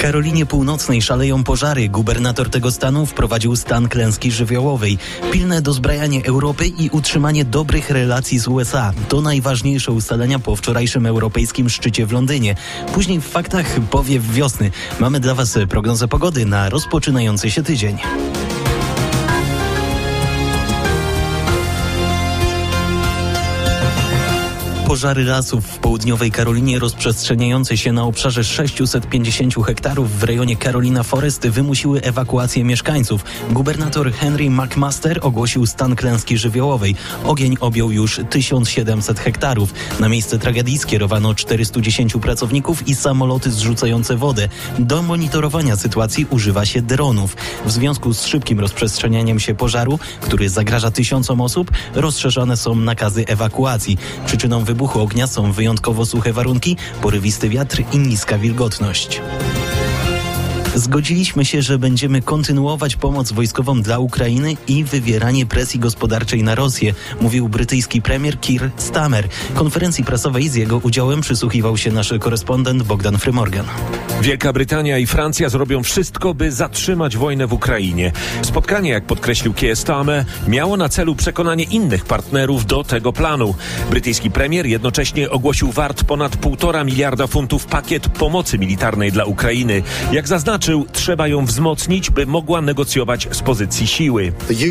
Karolinie Północnej szaleją pożary. Gubernator tego stanu wprowadził stan klęski żywiołowej. Pilne dozbrajanie Europy i utrzymanie dobrych relacji z USA. To najważniejsze ustalenia po wczorajszym europejskim szczycie w Londynie. Później w faktach powiew wiosny. Mamy dla Was prognozę pogody na rozpoczynający się tydzień. Pożary lasów w południowej Karolinie rozprzestrzeniające się na obszarze 650 hektarów w rejonie Carolina Forest wymusiły ewakuację mieszkańców. Gubernator Henry McMaster ogłosił stan klęski żywiołowej. Ogień objął już 1700 hektarów. Na miejsce tragedii skierowano 410 pracowników i samoloty zrzucające wodę. Do monitorowania sytuacji używa się dronów. W związku z szybkim rozprzestrzenianiem się pożaru, który zagraża tysiącom osób, rozszerzone są nakazy ewakuacji. Przyczyną wybuchu ognia są wyjątkowo suche warunki, porywisty wiatr i niska wilgotność. Zgodziliśmy się, że będziemy kontynuować pomoc wojskową dla Ukrainy i wywieranie presji gospodarczej na Rosję, mówił brytyjski premier Keir Starmer. Konferencji prasowej z jego udziałem przysłuchiwał się nasz korespondent Bogdan Frymorgan. Wielka Brytania i Francja zrobią wszystko, by zatrzymać wojnę w Ukrainie. Spotkanie, jak podkreślił Keir Starmer, miało na celu przekonanie innych partnerów do tego planu. Brytyjski premier jednocześnie ogłosił wart ponad 1,5 miliarda funtów pakiet pomocy militarnej dla Ukrainy. Jak zaznaczył, trzeba ją wzmocnić, by mogła negocjować z pozycji siły.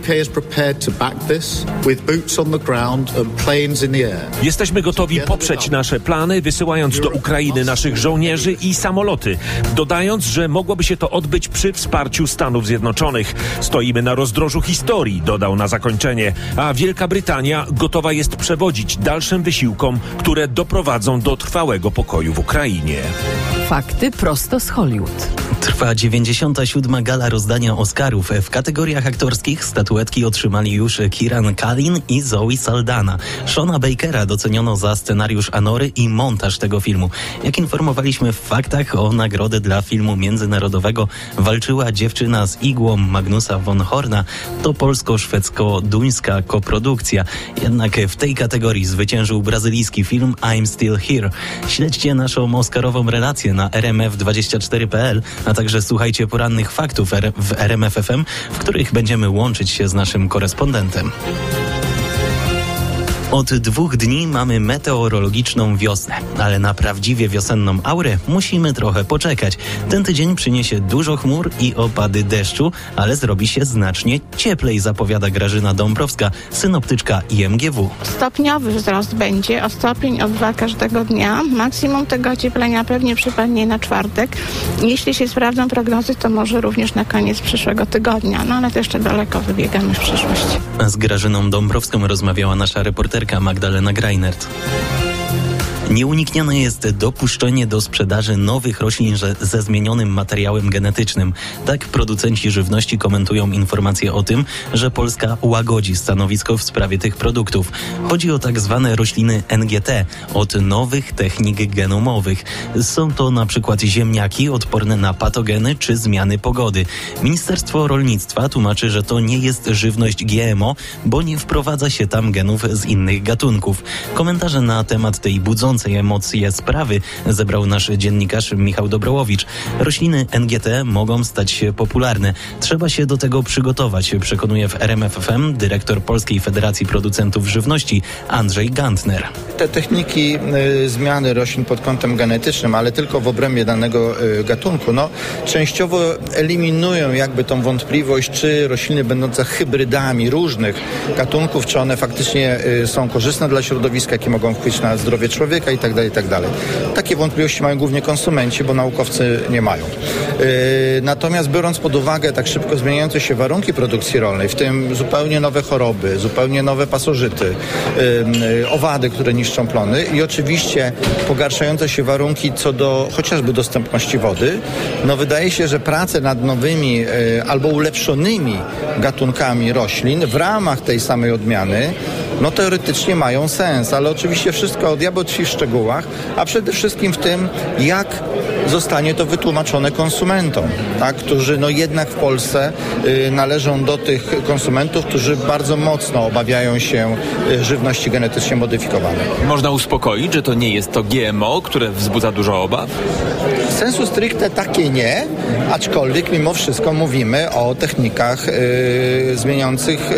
Jesteśmy gotowi poprzeć nasze plany, wysyłając do Ukrainy naszych żołnierzy i samoloty, dodając, że mogłoby się to odbyć przy wsparciu Stanów Zjednoczonych. Stoimy na rozdrożu historii, dodał na zakończenie, a Wielka Brytania gotowa jest przewodzić dalszym wysiłkom, które doprowadzą do trwałego pokoju w Ukrainie. Fakty prosto z Hollywood. Trwa 97. gala rozdania Oscarów. W kategoriach aktorskich statuetki otrzymali już Kieran Culkin i Zoe Saldana. Shona Bakera doceniono za scenariusz Anory i montaż tego filmu. Jak informowaliśmy w faktach, o nagrodę dla filmu międzynarodowego walczyła dziewczyna z igłą Magnusa von Horna. To polsko-szwedzko-duńska koprodukcja. Jednak w tej kategorii zwyciężył brazylijski film I'm Still Here. Śledźcie naszą oscarową relację na rmf24.pl, a także słuchajcie porannych faktów w RMF FM, w których będziemy łączyć się z naszym korespondentem. Od 2 dni mamy meteorologiczną wiosnę, ale na prawdziwie wiosenną aurę musimy trochę poczekać. Ten tydzień przyniesie dużo chmur i opady deszczu, ale zrobi się znacznie cieplej, zapowiada Grażyna Dąbrowska, synoptyczka IMGW. Stopniowy wzrost będzie o stopień, o 2 każdego dnia. Maksimum tego ocieplenia pewnie przypadnie na czwartek. Jeśli się sprawdzą prognozy, to może również na koniec przyszłego tygodnia, no ale to jeszcze daleko wybiegamy w przyszłość. Z Grażyną Dąbrowską rozmawiała nasza reporterka Magdalena Greinert. Nieuniknione jest dopuszczenie do sprzedaży nowych roślin ze zmienionym materiałem genetycznym. Tak producenci żywności komentują informacje o tym, że Polska łagodzi stanowisko w sprawie tych produktów. Chodzi o tak zwane rośliny NGT od nowych technik genomowych. Są to na przykład ziemniaki odporne na patogeny czy zmiany pogody. Ministerstwo Rolnictwa tłumaczy, że to nie jest żywność GMO, bo nie wprowadza się tam genów z innych gatunków. Komentarze na temat tej budzącej emocje sprawy zebrał nasz dziennikarz Michał Dobrołowicz. Rośliny NGT mogą stać się popularne. Trzeba się do tego przygotować, przekonuje w RMF FM dyrektor Polskiej Federacji Producentów Żywności Andrzej Gantner. Te techniki zmiany roślin pod kątem genetycznym, ale tylko w obrębie danego gatunku, częściowo eliminują jakby tą wątpliwość, czy rośliny będące hybrydami różnych gatunków, czy one faktycznie są korzystne dla środowiska, jakie mogą wpływać na zdrowie człowieka itd. Takie wątpliwości mają głównie konsumenci, bo naukowcy nie mają. Natomiast biorąc pod uwagę tak szybko zmieniające się warunki produkcji rolnej, w tym zupełnie nowe choroby, zupełnie nowe pasożyty, owady, które niszczą plony i oczywiście pogarszające się warunki co do chociażby dostępności wody, wydaje się, że prace nad nowymi albo ulepszonymi gatunkami roślin w ramach tej samej odmiany no teoretycznie mają sens, ale oczywiście wszystko diabeł tkwi w szczegółach, a przede wszystkim w tym, jak zostanie to wytłumaczone konsumentom, tak? Którzy no jednak w Polsce należą do tych konsumentów, którzy bardzo mocno obawiają się żywności genetycznie modyfikowanej. Można uspokoić, że to nie jest to GMO, które wzbudza dużo obaw? Sensu stricte takie nie, aczkolwiek mimo wszystko mówimy o technikach zmieniających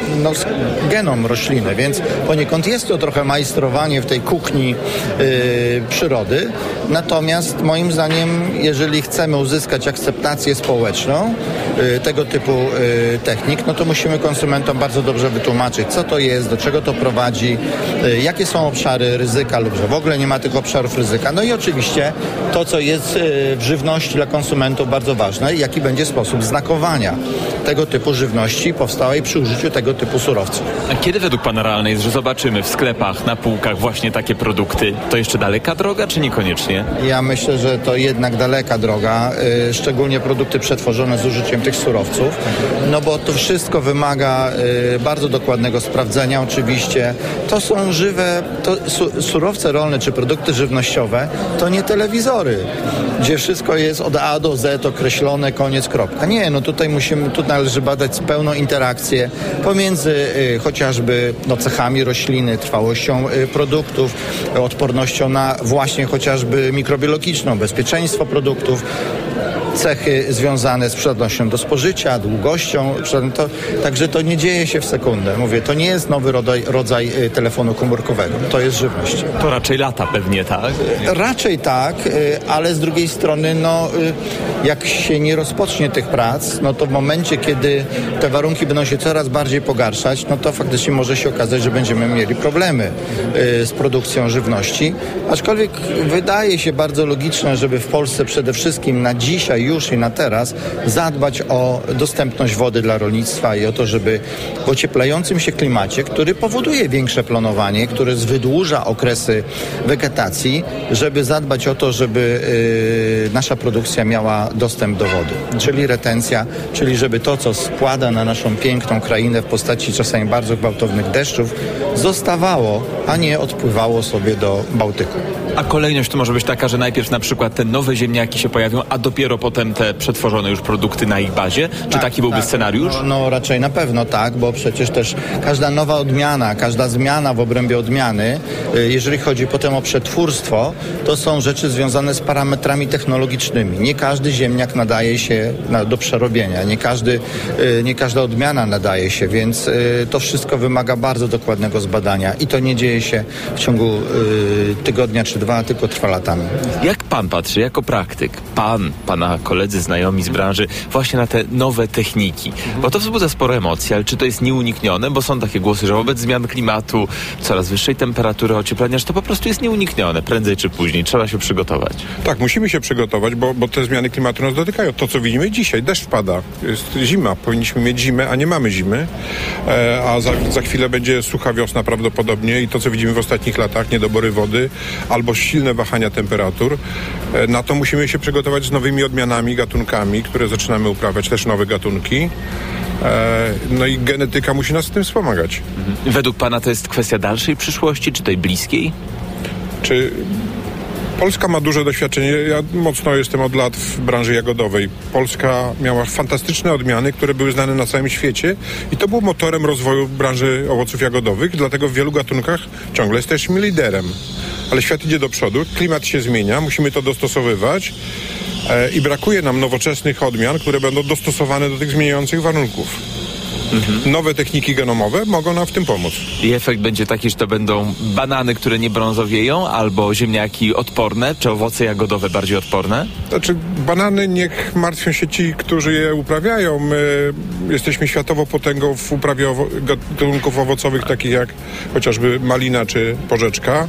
genom rośliny, więc poniekąd jest to trochę majstrowanie w tej kuchni przyrody. Natomiast moim zdaniem, jeżeli chcemy uzyskać akceptację społeczną tego typu technik, no to musimy konsumentom bardzo dobrze wytłumaczyć, co to jest, do czego to prowadzi, jakie są obszary ryzyka lub że w ogóle nie ma tych obszarów ryzyka. No i oczywiście to, co jest w żywności dla konsumentów bardzo ważne, jaki będzie sposób znakowania tego typu żywności powstałej przy użyciu tego typu surowców. A kiedy według pana realne jest, że zobaczymy w sklepach, na półkach właśnie takie produkty? To jeszcze daleka droga, czy niekoniecznie? Ja myślę, że to jednak daleka droga, szczególnie produkty przetworzone z użyciem tych surowców, no bo to wszystko wymaga bardzo dokładnego sprawdzenia oczywiście. To są żywe, surowce rolne czy produkty żywnościowe, to nie telewizory, gdzie wszystko jest od A do Z określone, koniec, kropka. Nie, no tutaj należy badać pełną interakcję pomiędzy chociażby cechami rośliny, trwałością produktów, odpornością na właśnie chociażby mikrobiologiczną, bezpieczeństwo produktów, cechy związane z przydatnością do spożycia, długością. Także to nie dzieje się w sekundę. Mówię, to nie jest nowy rodzaj telefonu komórkowego. To jest żywność. To raczej lata pewnie, tak? Raczej tak, ale z drugiej strony, jak się nie rozpocznie tych prac, to w momencie, kiedy te warunki będą się coraz bardziej pogarszać, to faktycznie może się okazać, że będziemy mieli problemy z produkcją żywności. Aczkolwiek wydaje się bardzo logiczne, żeby w Polsce przede wszystkim na dzisiaj już i na teraz zadbać o dostępność wody dla rolnictwa i o to, żeby w ocieplającym się klimacie, który powoduje większe planowanie, który wydłuża okresy wegetacji, żeby zadbać o to, żeby nasza produkcja miała dostęp do wody, czyli retencja, czyli żeby to, co składa na naszą piękną krainę w postaci czasami bardzo gwałtownych deszczów, zostawało, a nie odpływało sobie do Bałtyku. A kolejność to może być taka, że najpierw na przykład te nowe ziemniaki się pojawią, a dopiero potem te przetworzone już produkty na ich bazie? Czy taki byłby scenariusz? No raczej na pewno tak, bo przecież też każda nowa odmiana, każda zmiana w obrębie odmiany, jeżeli chodzi potem o przetwórstwo, to są rzeczy związane z parametrami technologicznymi. Nie każdy ziemniak nadaje się do przerobienia, nie każda odmiana nadaje się, więc to wszystko wymaga bardzo dokładnego zbadania i to nie dzieje się w ciągu tygodnia czy dwa, tylko trwa latami. Jak pan patrzy jako praktyk, pana koledzy, znajomi z branży, właśnie na te nowe techniki? Bo to wzbudza sporo emocji, ale czy to jest nieuniknione? Bo są takie głosy, że wobec zmian klimatu, coraz wyższej temperatury, ocieplenia, że to po prostu jest nieuniknione. Prędzej czy później trzeba się przygotować. Tak, musimy się przygotować, bo te zmiany klimatu nas dotykają. To, co widzimy dzisiaj, deszcz pada, jest zima. Powinniśmy mieć zimę, a nie mamy zimy. A za chwilę będzie sucha wiosna prawdopodobnie i to, co widzimy w ostatnich latach, niedobory wody albo silne wahania temperatur. Na to musimy się przygotować z nowymi odmianami, gatunkami, które zaczynamy uprawiać, też nowe gatunki. No i genetyka musi nas w tym wspomagać. Według pana to jest kwestia dalszej przyszłości, czy tej bliskiej? Polska ma duże doświadczenie. Ja mocno jestem od lat w branży jagodowej. Polska miała fantastyczne odmiany, które były znane na całym świecie i to było motorem rozwoju branży owoców jagodowych, dlatego w wielu gatunkach ciągle jesteśmy liderem. Ale świat idzie do przodu, klimat się zmienia, musimy to dostosowywać i brakuje nam nowoczesnych odmian, które będą dostosowane do tych zmieniających warunków. Nowe techniki genomowe mogą nam w tym pomóc. I efekt będzie taki, że to będą banany, które nie brązowieją, albo ziemniaki odporne, czy owoce jagodowe bardziej odporne? Znaczy, banany niech martwią się ci, którzy je uprawiają. My jesteśmy światową potęgą w uprawie gatunków owocowych, takich jak chociażby malina czy porzeczka.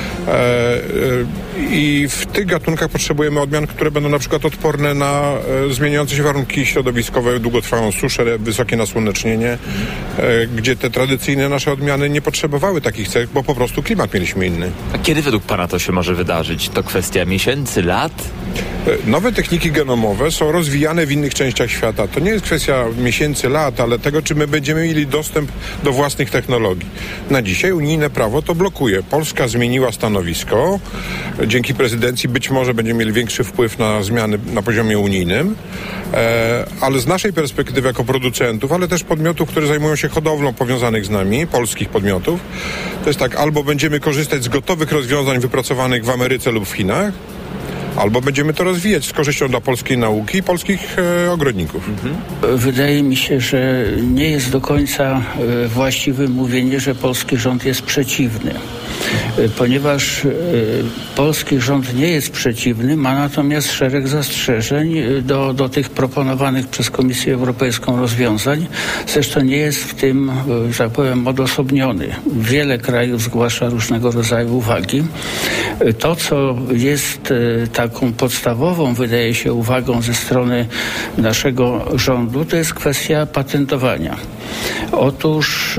I w tych gatunkach potrzebujemy odmian, które będą na przykład odporne na zmieniające się warunki środowiskowe, długotrwałą suszę, wysokie nasłonecznienie. zanieczyszczenie, gdzie te tradycyjne nasze odmiany nie potrzebowały takich cech, bo po prostu klimat mieliśmy inny. A kiedy według pana to się może wydarzyć? To kwestia miesięcy, lat? Nowe techniki genomowe są rozwijane w innych częściach świata. To nie jest kwestia miesięcy, lat, ale tego, czy my będziemy mieli dostęp do własnych technologii. Na dzisiaj unijne prawo to blokuje. Polska zmieniła stanowisko. Dzięki prezydencji być może będziemy mieli większy wpływ na zmiany na poziomie unijnym, ale z naszej perspektywy jako producentów, ale też podmiotów, które zajmują się hodowlą powiązanych z nami, polskich podmiotów, to jest tak, albo będziemy korzystać z gotowych rozwiązań wypracowanych w Ameryce lub w Chinach, albo będziemy to rozwijać z korzyścią dla polskiej nauki i polskich ogrodników. Wydaje mi się, że nie jest do końca właściwe mówienie, że polski rząd jest przeciwny. Ponieważ polski rząd nie jest przeciwny, ma natomiast szereg zastrzeżeń do tych proponowanych przez Komisję Europejską rozwiązań. Zresztą nie jest w tym, że tak powiem, odosobniony. Wiele krajów zgłasza różnego rodzaju uwagi. To, co jest taką podstawową, wydaje się, uwagą ze strony naszego rządu, to jest kwestia patentowania. Otóż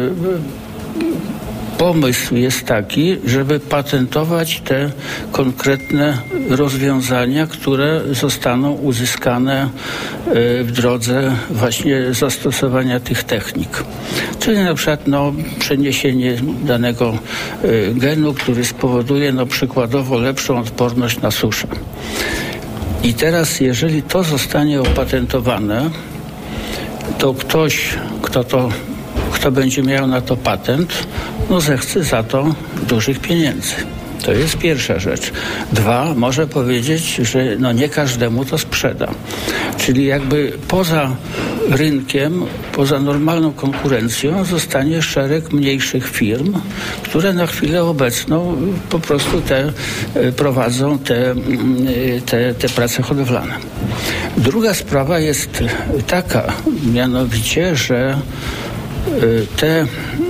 pomysł jest taki, żeby patentować te konkretne rozwiązania, które zostaną uzyskane w drodze właśnie zastosowania tych technik. Czyli na przykład przeniesienie danego genu, który spowoduje przykładowo lepszą odporność na suszę. I teraz, jeżeli to zostanie opatentowane, to ktoś, kto będzie miał na to patent, zechce za to dużych pieniędzy. To jest pierwsza rzecz. 2, może powiedzieć, że nie każdemu to sprzeda. Czyli jakby poza rynkiem, poza normalną konkurencją zostanie szereg mniejszych firm, które na chwilę obecną po prostu prowadzą te prace hodowlane. Druga sprawa jest taka, mianowicie, że te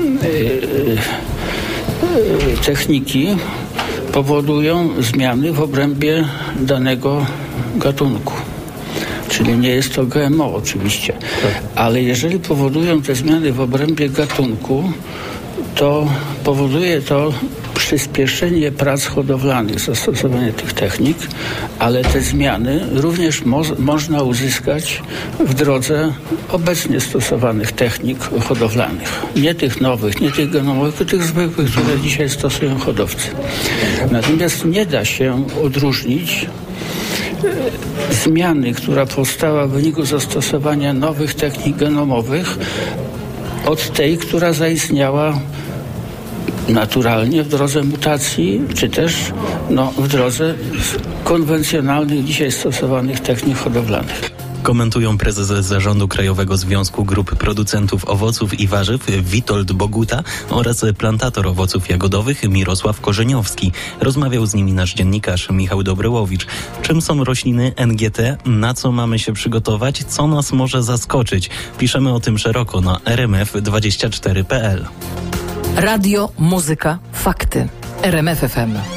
techniki powodują zmiany w obrębie danego gatunku. Czyli nie jest to GMO oczywiście. Ale jeżeli powodują te zmiany w obrębie gatunku, to powoduje to przyspieszenie prac hodowlanych, zastosowanie tych technik, ale te zmiany również można uzyskać w drodze obecnie stosowanych technik hodowlanych. Nie tych nowych, nie tych genomowych, tylko tych zwykłych, które dzisiaj stosują hodowcy. Natomiast nie da się odróżnić zmiany, która powstała w wyniku zastosowania nowych technik genomowych od tej, która zaistniała naturalnie w drodze mutacji, czy też w drodze konwencjonalnych dzisiaj stosowanych technik hodowlanych. Komentują prezes Zarządu Krajowego Związku Grup Producentów Owoców i Warzyw Witold Boguta oraz plantator owoców jagodowych Mirosław Korzeniowski. Rozmawiał z nimi nasz dziennikarz Michał Dobrołowicz. Czym są rośliny NGT? Na co mamy się przygotować? Co nas może zaskoczyć? Piszemy o tym szeroko na rmf24.pl. Radio, muzyka, fakty. RMF FM.